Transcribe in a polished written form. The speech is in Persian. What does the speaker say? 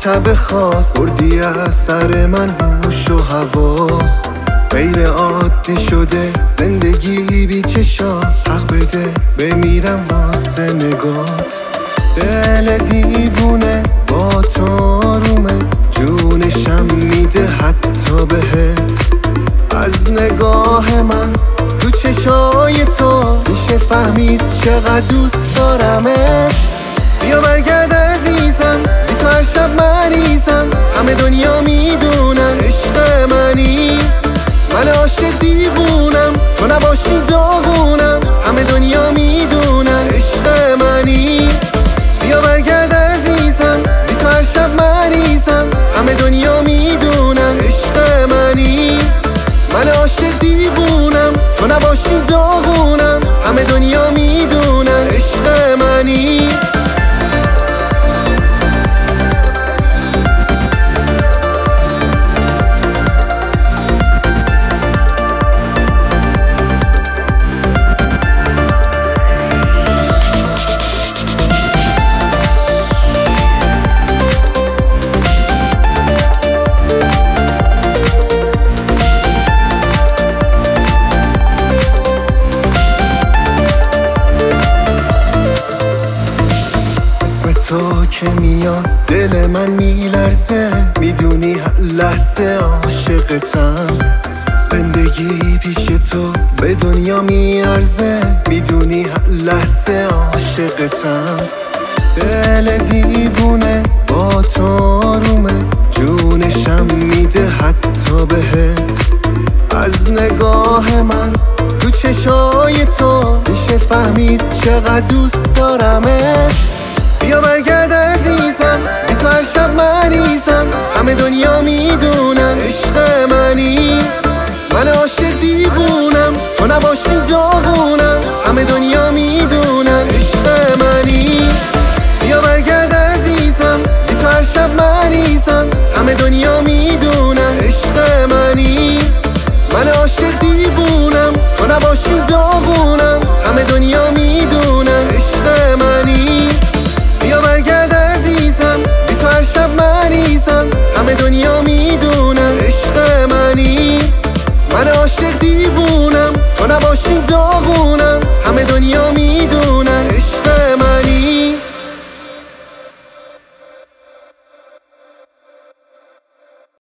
تب خاص بردی از سر من هوش و حواس. غیر عادی شده زندگی بی چشات، حق بده بمیرم واسه نگات. دل دیوونه با تو آرومه، جونشم میده حتی بهت. از نگاه من تو چشای تو میشه فهمید چقدر دوست دارمت. بیا برگرد عزیزم، بی تو هر شب مریضم. همه دنیا میدونن عشق منی، من عاشق دیوونم، تو نباشی داغونم. همه دنیا میدونن عشق منی. بیا برگرد عزیزم، بی تو هر شب مریضم. همه دنیا میدونن عشق منی، من عاشق دیوونم، تو نباشی داغونم. همه دنیا میدونن عشق منی. تو که میاد دل من میلرزه، میدونی هر لحظه عاشقتم. زندگی پیش تو به دنیا میارزه، میدونی هر لحظه عاشقتم. دل دیوونه با تو آرومه، جونشم میده حتی بهت. از نگاه من تو چشای تو میشه فهمید چقدر دوست دارمت. بیا برگرد عزیزم، بی تو هر شب مریضم. همه دنیا میدونن عشق منی، من عاشق دیوونم، تو نباشی داغونم. همه دنیا میدونن عشق منی. بیا برگرد عزیزم، بی تو هر شب مریضم. همه دنیا میدونن عشق منی، من عاشق دیوونم، تو نباشی داغونم. همه دنیا میدونن عشق منی. بیا برگرد عزیزم، بی تو هر شب مریضم. همه دنیا میدونن عشق منی، من عاشق دیوونم، تو نباشی داغونم.